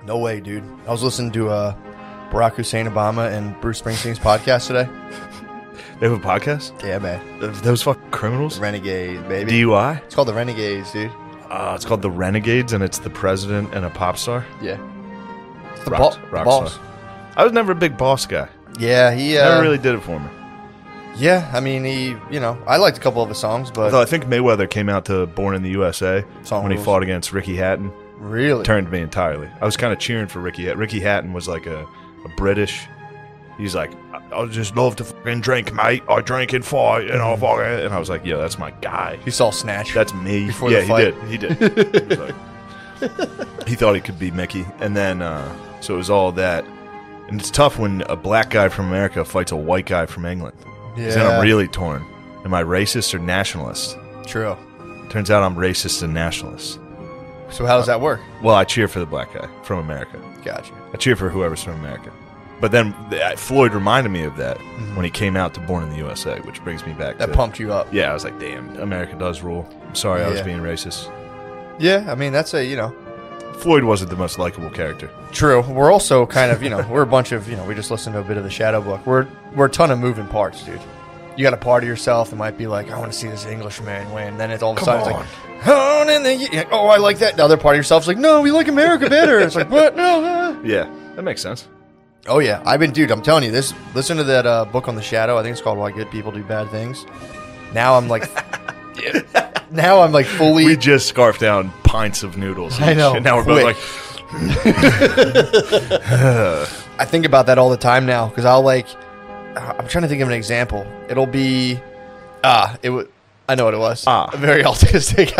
No way, dude. I was listening to Barack Hussein Obama and Bruce Springsteen's podcast today. They have a podcast? Yeah, man. Those fucking criminals? Renegade, baby. DUI? It's called The Renegades, dude. It's called The Renegades, and it's the president and a pop star? Yeah. It's the Rock boss. star. I was never a big boss guy. Yeah, he... Never really did it for me. Yeah, I mean, I liked a couple of his songs, but... Although I think Mayweather came out to Born in the USA Song when he rules. fought against Ricky Hatton. Really? Turned me entirely. I was kind of cheering for Ricky Hatton. Ricky Hatton was like a British... He's like, I just love to fucking drink, mate. I drink and fight, and I fucking... And I was like, yeah, that's my guy. He saw Snatch. That's me. Before the fight. He did. He was like, he thought he could be Mickey. And then, so it was all that. And it's tough when a black guy from America fights a white guy from England. Because then I'm really torn. Am I racist or nationalist? True. Turns out I'm racist and nationalist. So how does that work? Well, I cheer for the black guy from America. Gotcha. I cheer for whoever's from America. But then Floyd reminded me of that when he came out to Born in the USA, which brings me back That to... pumped you up. Yeah, I was like, damn, America does rule. I'm sorry I was being racist. Yeah, I mean, that's Floyd wasn't the most likable character. True. We're also kind of, we're a bunch of, we just listened to a bit of the Shadow Book. We're a ton of moving parts, dude. You got a part of yourself that might be like, I want to see this Englishman win. Then it's all of a sudden it's like, oh, I like that. The other part of yourself's like, no, we like America better. It's like, what? No. Yeah, that makes sense. Oh, yeah. I'm telling you, listen to that book on the Shadow. I think it's called Why Good People Do Bad Things. Now I'm like, fully. We just scarfed down pints of noodles. I know. And now we're both like, I think about that all the time now because I'm trying to think of an example. It'll be, I know what it was. Very autistic.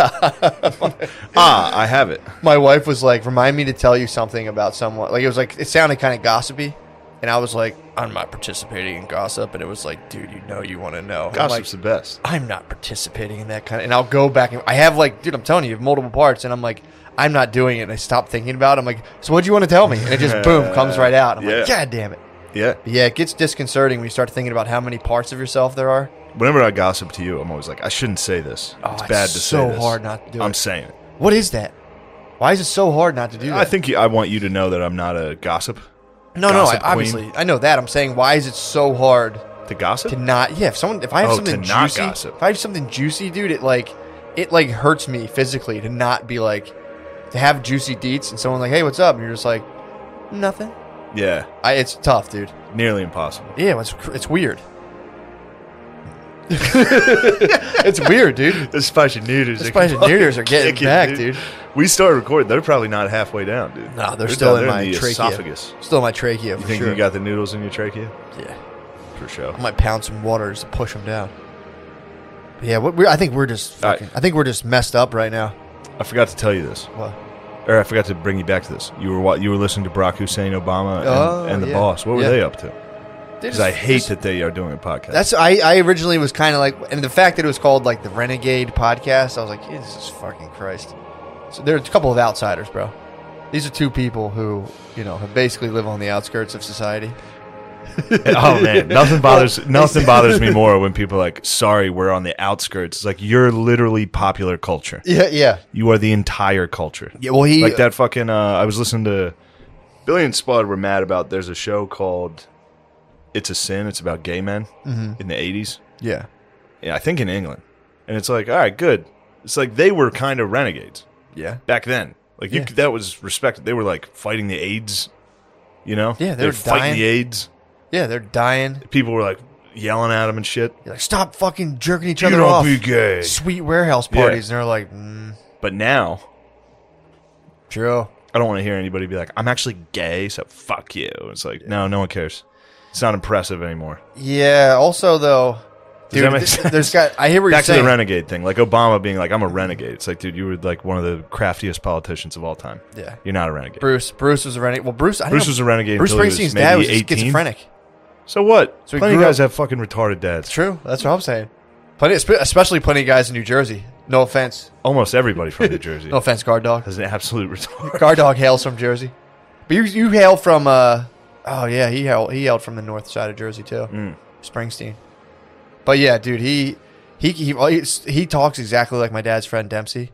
I have it. My wife was like, remind me to tell you something about someone. Like, it sounded kind of gossipy. And I was like, I'm not participating in gossip. And it was like, dude, you want to know. Gossip's the best. I'm not participating in that kind of, and I'll go back and I have dude, I'm telling you, multiple parts. And I'm like, I'm not doing it. And I stop thinking about it. I'm like, so what'd you want to tell me? And it just, boom, comes right out. I'm like, God damn it. Yeah. Yeah, it gets disconcerting when you start thinking about how many parts of yourself there are. Whenever I gossip to you, I'm always like, I shouldn't say this. It's bad to say this. so hard not to do it. I'm saying it. What is that? Why is it so hard not to do that? I think I want you to know that I'm not a gossip. No, obviously. I know that. I'm saying, why is it so hard to gossip? To not, yeah, if I have something to juicy, not gossip. if I have something juicy, dude, it hurts me physically to not be like, to have juicy deets and someone's like, hey, what's up? And you're just like, nothing. Yeah. It's tough, dude. Nearly impossible. Yeah, it's weird. It's weird, dude. The spicy noodles. The spicy noodles are getting back, dude. We started recording. They're probably not halfway down, dude. No, they're still in my the trachea. esophagus. Still in my trachea, You think sure. you got the noodles in your trachea? Yeah. For sure. I might pound some water just to push them down. But yeah, I think we're just fucking, I think we're just messed up right now. I forgot to tell you this. What? Or I forgot to bring you back to this. You were listening to Barack Hussein Obama and the boss. What were they up to? Because I hate that they are doing a podcast. I originally was kind of like, and the fact that it was called like the Renegade Podcast, I was like, Jesus fucking Christ. So there's a couple of outsiders, bro. These are two people who, have basically live on the outskirts of society. Oh man, nothing bothers me more when people are like, sorry, we're on the outskirts. It's like, you're literally popular culture. Yeah. You are the entire culture. Yeah, well, like that fucking, I was listening to, Billy and Spud were mad about, there's a show called It's a Sin. It's about gay men in the 80s. Yeah. Yeah, I think in England. And it's like, all right, good. It's like they were kind of renegades. Yeah. Back then. Like, that was respected. They were like fighting the AIDS, Yeah, they were fighting dying. the AIDS. Yeah, they're dying. People were like yelling at them and shit. You're like, stop fucking jerking each You other don't off. be gay. Sweet warehouse parties. Yeah. And they're like, But now, True. I don't want to hear anybody be like, I'm actually gay, so fuck you. It's like, no one cares. It's not impressive anymore. Yeah, also, though, Does that make sense? I hear what you're Back saying. to the renegade thing. Like Obama being like, I'm a renegade. It's like, dude, you were like one of the craftiest politicians of all time. Yeah. You're not a renegade. Bruce was a renegade. Well, Bruce was a renegade Bruce until he was Springsteen's maybe dad was 18. schizophrenic. So what? So he plenty of grew guys up- have fucking retarded dads. True. That's what I'm saying. Especially plenty of guys in New Jersey. No offense. Almost everybody from New Jersey No offense, Guard Dog. has an absolute retard. Guard Dog hails from Jersey. But you hail from, he hailed from the north side of Jersey, too. Springsteen. But yeah, dude, he talks exactly like my dad's friend Dempsey.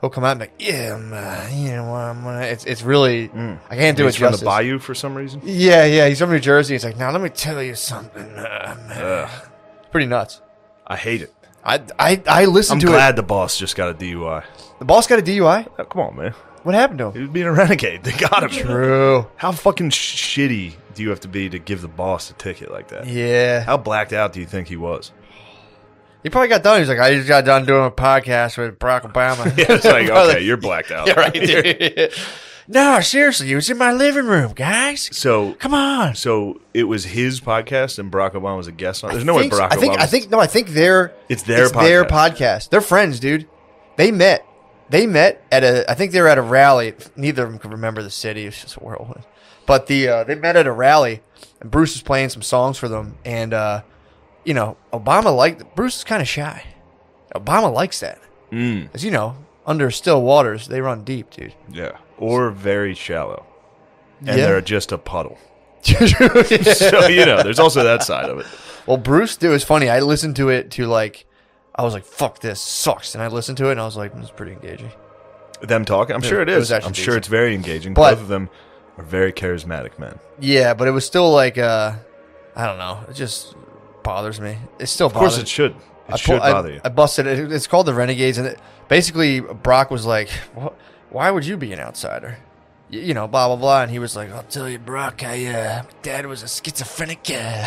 he'll come out and be like, yeah, I'm gonna, it's really, I can't do it He's from the justice. Bayou for some reason. Yeah, he's from New Jersey. He's like, now let me tell you something. It's pretty nuts. I hate it. I listened I'm to glad it. the boss just got a DUI. The boss got a DUI? Oh, come on, man. What happened to He him? was being a renegade. They got him. True. How fucking shitty do you have to be to give the boss a ticket like that? Yeah. How blacked out do you think he was? He probably got done. He's like, I just got done doing a podcast with Barack Obama. Yeah, it's like, okay, you're blacked out. Yeah, right, dude. No, seriously, it was in my living room, guys. So Come on. So it was his podcast, and Barack Obama was a guest on. There's no way Barack Obama. I think they're It's their their podcast. podcast. They're friends, dude. They met at a. I think they were at a rally. Neither of them could remember the city. It's just a whirlwind. But they met at a rally, and Bruce was playing some songs for them. And Obama Bruce is kind of shy. Obama likes that, as under still waters they run deep, dude. Yeah, or very shallow, and Yeah. they're just a puddle. So there's also that side of it. Well, Bruce, dude, it was funny. I listened to it I was like, fuck, this sucks. And I listened to it, and I was like, it's pretty engaging. Them talking, I'm sure it it was is. actually I'm sure decent. it's very engaging. But- Both of them are very charismatic men. Yeah, but it was still like, I don't know. It just bothers me. It still Of bothers course, it should. It I should bother you. I busted it. It's called The Renegades. And basically, Brock was like, why would you be an outsider? Blah, blah, blah. And he was like, I'll tell you, Brock, my dad was a schizophrenic.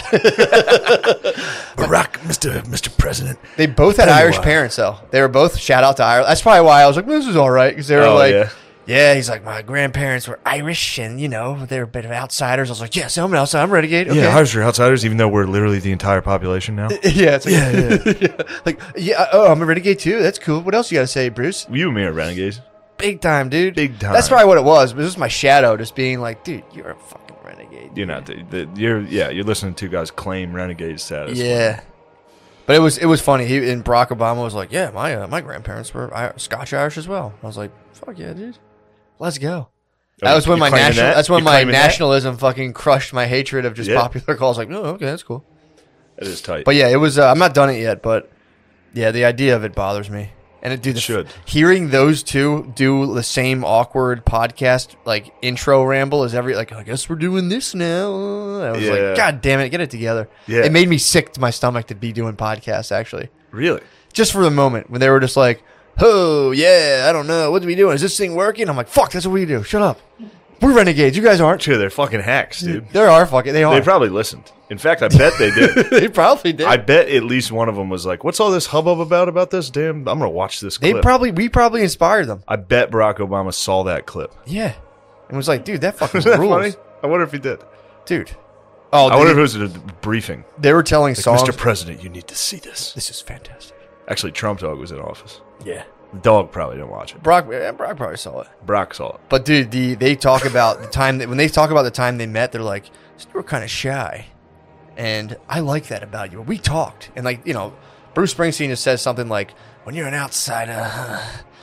Barack, Mr. President. They both had Tell you Irish what. parents, though. They were both, shout out to Ireland. That's probably why I was like, this is all right. Because they were he's like, my grandparents were Irish and, they were a bit of outsiders. I was like, yes, I'm an outsider. I'm renegade. Okay. Yeah, Irish are outsiders, even though we're literally the entire population now. Yeah, it's like, I'm a renegade too. That's cool. What else you got to say, Bruce? You and me are renegades. Big time, dude. Big time. That's probably what it was. But it was my shadow just being like, dude, you're a fucking renegade. You're not. You're listening to two guys claim renegade status. Yeah. But it was funny. And Barack Obama was like, yeah, my grandparents were Scotch Irish as well. I was like, fuck yeah, dude. Let's go. That was when my nationalism fucking crushed my hatred of just popular calls. Like, oh, okay, that's cool. It is tight. But yeah, it was. I'm not done it yet, but yeah, the idea of it bothers me. And it should. Hearing those two do the same awkward podcast like intro ramble as I guess we're doing this now. I was like, God damn it, get it together. Yeah. It made me sick to my stomach to be doing podcasts actually. Really? Just for the moment when they were just like, oh yeah, I don't know, what are we doing? Is this thing working? I'm like, fuck, that's what we do. Shut up. We're renegades. You guys aren't. Sure, they're fucking hacks, dude. They are. They probably listened. In fact, I bet they did. They probably did. I bet at least one of them was like, "What's all this hubbub about this? Damn, I'm gonna watch this clip." We probably inspired them. I bet Barack Obama saw that clip. Yeah, and was like, dude, that fucking Isn't that rules, funny? I wonder if he did. dude. Oh, I wonder if it was a briefing. they were telling Like, songs. Mr. President, you need to see this. This is fantastic. Actually, Trump Dog was in office. Yeah, The dog probably didn't watch it. Brock probably saw it. Barack saw it. But dude, they talk about the time when they talk about the time they met, they're like, we're kind of shy, and I like that about you. We talked, and Bruce Springsteen just says something like, when you're an outsider,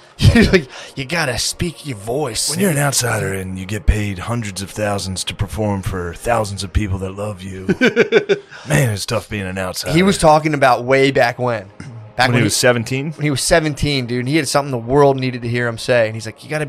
you gotta speak your voice. When you're an outsider and you get paid hundreds of thousands to perform for thousands of people that love you, man, it's tough being an outsider. He was talking about way back when. Back when he was 17. When he was 17, dude, and he had something the world needed to hear him say, and he's like, you gotta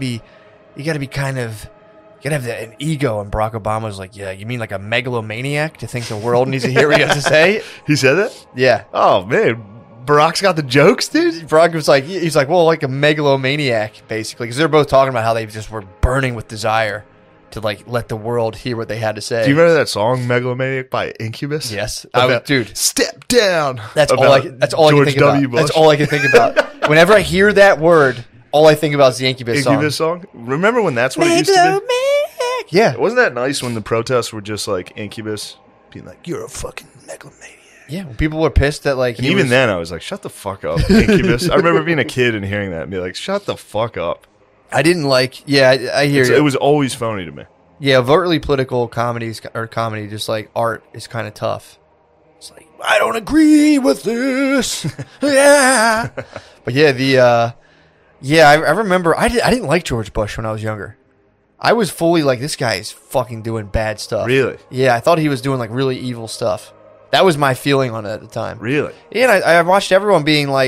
have an ego. And Barack Obama was like, yeah, you mean like a megalomaniac to think the world needs to hear what you have to say? He said that? Yeah. Oh man, Barack's got the jokes, dude. Barack was like, he's like, well, like a megalomaniac, basically, because they're both talking about how they just were burning with desire to let the world hear what they had to say. Do you remember that song "Megalomaniac" by Incubus? Yes, Dude, step down. That's all I can think about. That's all I can think about. Whenever I hear that word, all I think about is the Incubus song. Remember when that's what it used to be? Yeah, wasn't that nice when the protests were just like Incubus being like, "You're a fucking megalomaniac." Yeah, when people were pissed that And even then, I was like, "Shut the fuck up, Incubus." I remember being a kid and hearing that and be like, "Shut the fuck up." I didn't like. Yeah, I hear you. It was always phony to me. Yeah, overtly political comedy, just like art, is kind of tough. It's like, I don't agree with this. Yeah, but yeah, I remember I didn't like George Bush when I was younger. I was fully like, this guy is fucking doing bad stuff. Really? Yeah, I thought he was doing like really evil stuff. That was my feeling on it at the time. Really? Yeah, and I watched everyone being like,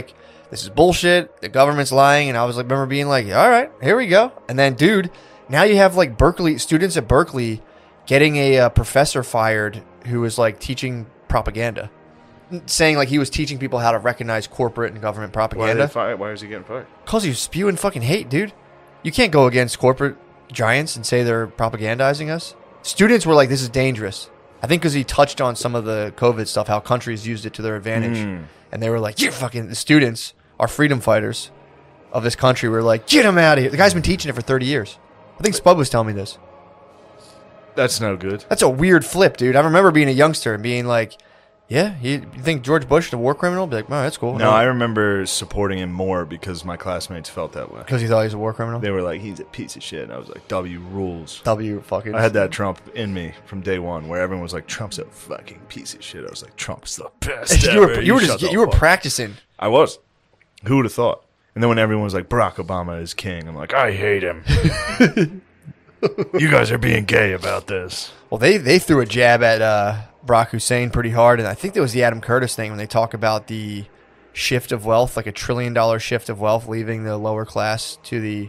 this is bullshit. The government's lying. And I was like, remember being like, all right, here we go. And then, dude, now you have like students at Berkeley getting a professor fired who was like teaching propaganda, saying like he was teaching people how to recognize corporate and government propaganda. Why is he getting fired? Because he's spewing fucking hate, dude. You can't go against corporate giants and say they're propagandizing us. Students were like, this is dangerous. I think because he touched on some of the COVID stuff, how countries used it to their advantage. And they were like, you're fucking, the students, our freedom fighters of this country were like, get him out of here. The guy's been teaching it for 30 years. I think Spud was telling me this. That's no good. That's a weird flip, dude. I remember being a youngster and being like, yeah, you think George Bush is a war criminal? Be like, oh, that's cool. No, I remember supporting him more because my classmates felt that way. Because he thought he was a war criminal? They were like, he's a piece of shit. And I was like, W rules. W fucking. I had that Trump in me from day one where everyone was like, Trump's a fucking piece of shit. I was like, Trump's the best you ever. You were practicing. I was. Who would have thought? And then when everyone was like, Barack Obama is king, I'm like, I hate him. You guys are being gay about this. Well, they threw a jab at Barack Hussein pretty hard, and I think there was the Adam Curtis thing when they talk about the shift of wealth, like $1 trillion shift of wealth leaving the lower class to the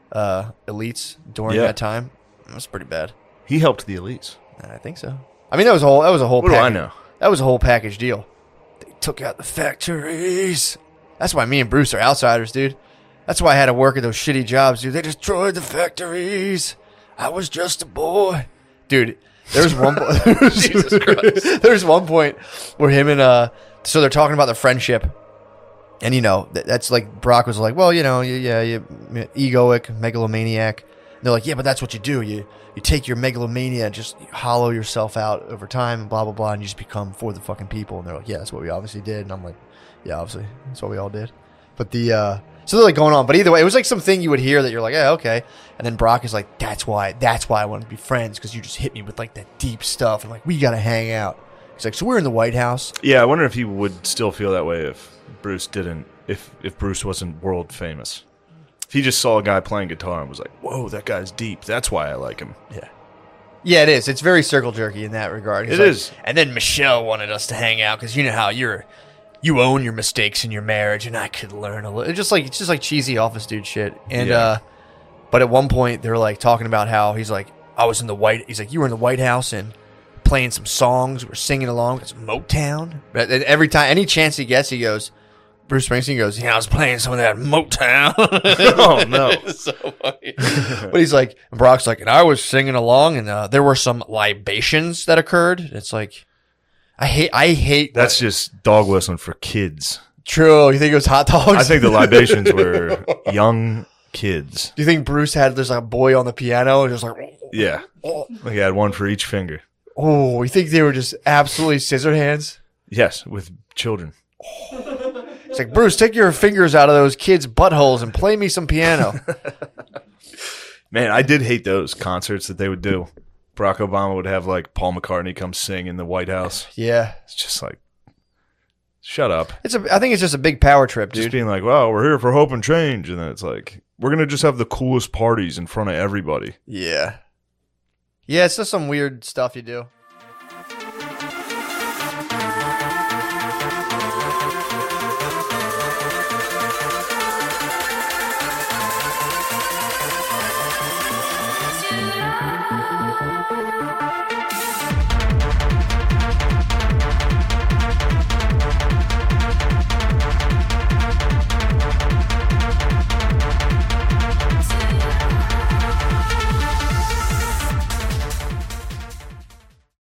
elites during that time. That was pretty bad. He helped the elites. I think so. I mean, that was a whole What do I know? That was a whole package deal. They took out the factories. That's why me and Bruce are outsiders, dude. That's why I had to work at those shitty jobs, dude. They destroyed the factories. I was just a boy. Dude, there's one Jesus Christ. There's one point where him and so they're talking about their friendship. And you know, that's like Barack was like, well, you know, you egoic, megalomaniac. And they're like, yeah, but that's what you do. You take your megalomania and just hollow yourself out over time and blah blah blah, and you just become for the fucking people. And they're like, yeah, that's what we obviously did. And I'm like, yeah, obviously that's what we all did. But so they're like going on, but either way, it was like something you would hear that you're like, yeah, okay. And then Brock is like, that's why I wanted to be friends, because you just hit me with like that deep stuff, and like we gotta hang out. He's like, so we're in the White House. Yeah, I wonder if he would still feel that way if Bruce didn't, if Bruce wasn't world famous. If he just saw a guy playing guitar and was like, whoa, that guy's deep. That's why I like him. Yeah. Yeah, it is. It's very circle jerky in that regard. It is. And then Michelle wanted us to hang out because you know how you own your mistakes in your marriage, and I could learn a little. It's just like cheesy office dude shit. And but at one point they were like talking about how he's like, he's like, you were in the White House and playing some songs, we're singing along. It's Motown. But every time, any chance he gets, he goes, Bruce Springsteen goes, yeah, I was playing some of that Motown. Oh no, it's so funny. But he's like, and Brock's like, and I was singing along, and there were some libations that occurred. It's like, I hate. That's just dog whistling for kids. True. You think it was hot dogs? I think the libations were young kids. Do you think Bruce there's like a boy on the piano and just like, yeah, like he had one for each finger. Oh, you think they were just absolutely scissor hands? Yes, with children. It's like, Bruce, take your fingers out of those kids' buttholes and play me some piano. Man, I did hate those concerts that they would do. Barack Obama would have like Paul McCartney come sing in the White House. Yeah. It's just like, shut up. I think it's just a big power trip, dude. Just being like, wow, we're here for hope and change. And then it's like, we're going to just have the coolest parties in front of everybody. Yeah. Yeah, it's just some weird stuff you do.